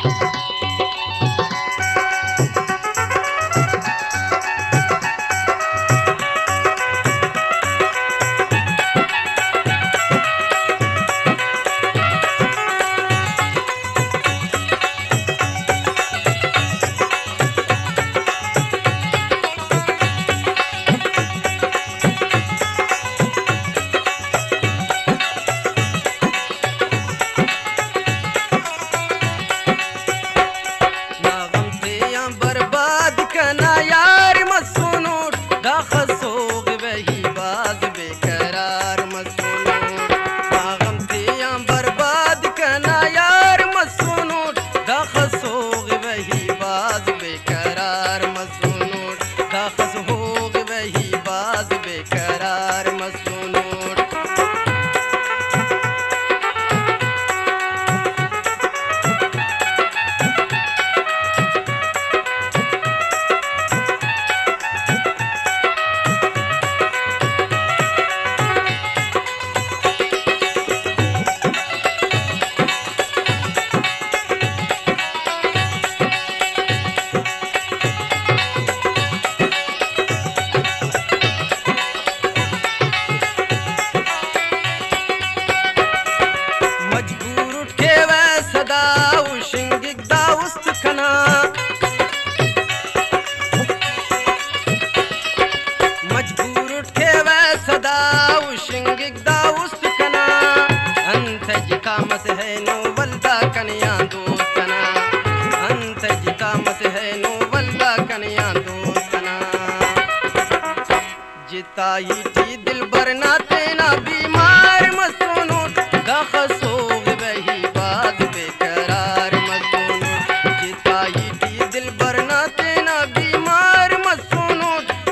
जिताई दिल बरना तेना बीमार मसूनो दखसोग वही बात बेकरार मसूनो जिताई दिल बरना तेना बीमार मसूनो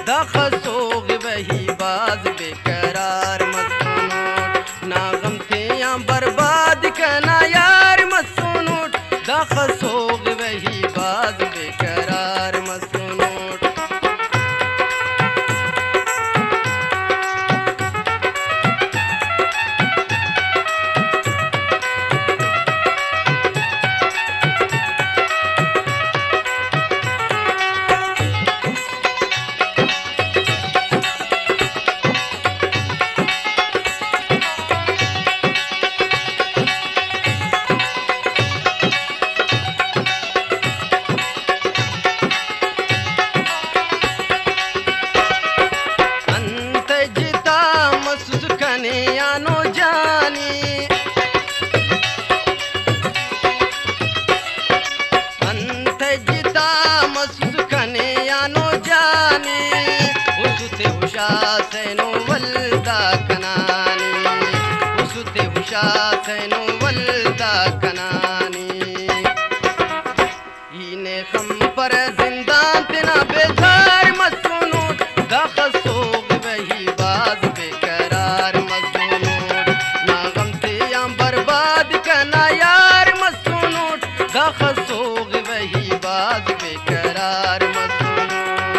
दखसोग वही बात बेकरार मसूनो ना गम थे या बर्बाद करना यार मसूनो दखसोग वही बात बेकरार मसूनो यानो जानी अंत जिता मसूस कने यानो जानी उसते हुशा सैनो वल्दा कनानी उसते हुशा सैनो वल्दा कनानी इने खम पर जिंदान तेना बेजार मसूनो दखसोग वही बात बेकरार दखसोग वही बात बेकरार मसूनो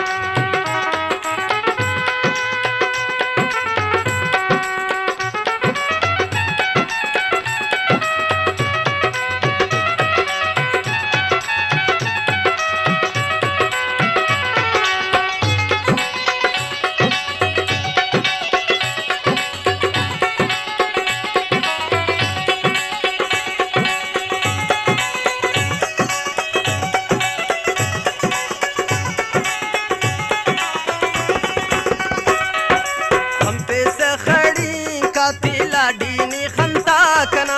लाडीनी खंता कना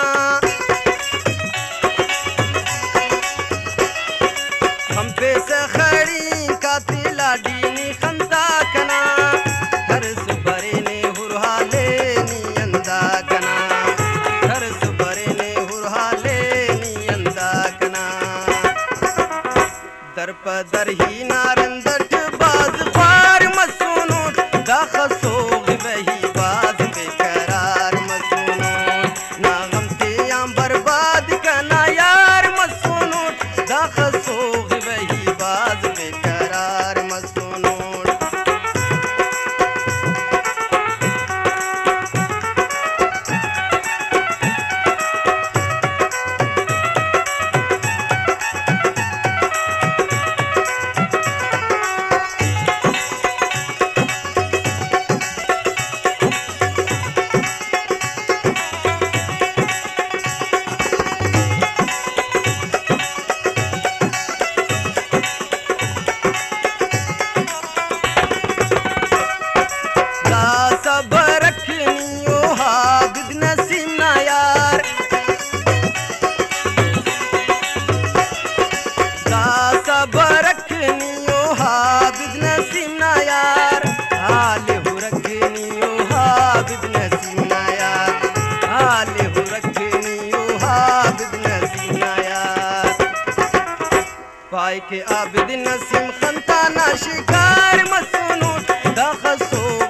हम पे से खड़ी काती लाडीनी खंता कना हर सुबरे ने हुरहाले नी अंदा कना हर सुबरे ने हुरहाले नी अंदा कना दर पदर ही नारंदट बाज ख्वार मसूनो दखसोग वही बाज बेकरार मसूनो ना गम थे या बर्बाद करना यार मसूनो दखसोग वही बाज बेकरार मसूनो फाइक आबिद नसीम खंताना शिकार मसूनूट दा खसो